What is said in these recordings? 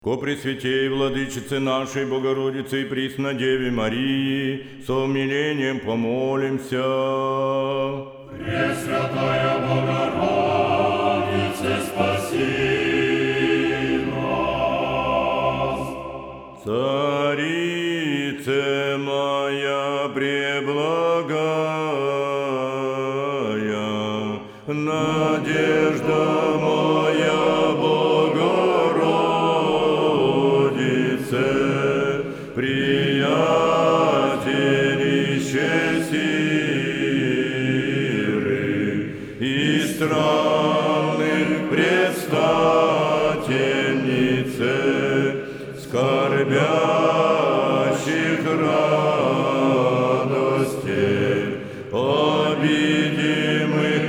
Ко Пресвятей Владычице нашей Богородице и Преснодеве Марии, со умилением помолимся. Пресвятая Богородице, спаси нас. Царице моя преблагая, надежда моя Богородице, приятелище сиры и странных предстательнице, скорбящих радостей, обидимых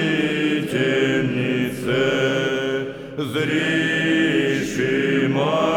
покровительнице, зриши